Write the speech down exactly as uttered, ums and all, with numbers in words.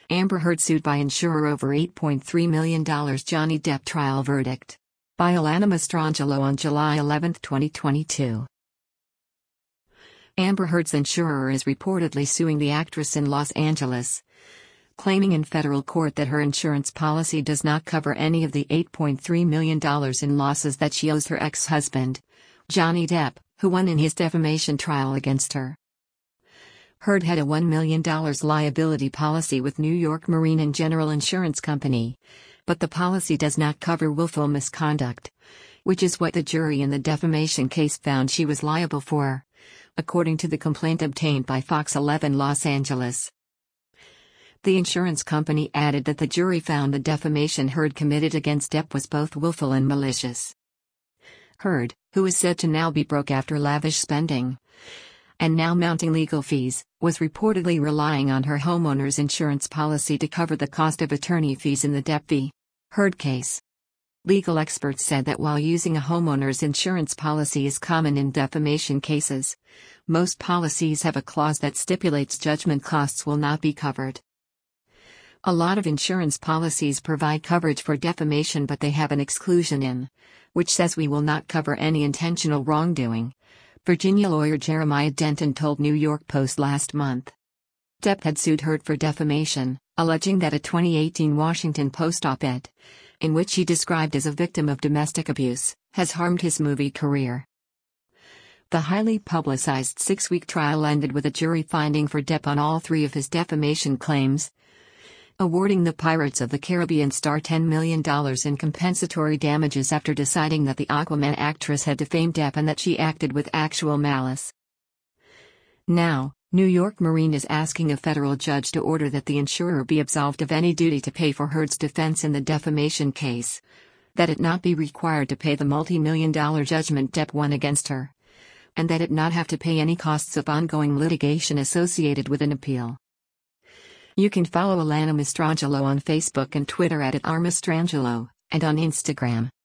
Amber Heard sued by insurer over eight point three million dollars. Johnny Depp trial verdict. By Alana Mastrangelo on July eleventh, twenty twenty-two. Amber Heard's insurer is reportedly suing the actress in Los Angeles, claiming in federal court that her insurance policy does not cover any of the eight point three million dollars in losses that she owes her ex-husband, Johnny Depp, who won in his defamation trial against her. Heard had a one million dollars liability policy with New York Marine and General Insurance Company, but the policy does not cover willful misconduct, which is what the jury in the defamation case found she was liable for, according to the complaint obtained by Fox eleven Los Angeles. The insurance company added that the jury found the defamation Heard committed against Depp was both willful and malicious. Heard, who is said to now be broke after lavish spending and now mounting legal fees, was reportedly relying on her homeowner's insurance policy to cover the cost of attorney fees in the Depp v. Heard case. Legal experts said that while using a homeowner's insurance policy is common in defamation cases, most policies have a clause that stipulates judgment costs will not be covered. A lot of insurance policies provide coverage for defamation, but they have an exclusion in, which says we will not cover any intentional wrongdoing, Virginia lawyer Jeremiah Denton told New York Post last month. Depp had sued Heard for defamation, alleging that a twenty eighteen Washington Post op-ed, in which he described as a victim of domestic abuse, has harmed his movie career. The highly publicized six-week trial ended with a jury finding for Depp on all three of his defamation claims, awarding the Pirates of the Caribbean star ten million dollars in compensatory damages after deciding that the Aquaman actress had defamed Depp and that she acted with actual malice. Now, New York Marine is asking a federal judge to order that the insurer be absolved of any duty to pay for Heard's defense in the defamation case, that it not be required to pay the multi-million dollar judgment Depp won against her, and that it not have to pay any costs of ongoing litigation associated with an appeal. You can follow Alana Mastrangelo on Facebook and Twitter at, at r mastrangelo, and on Instagram.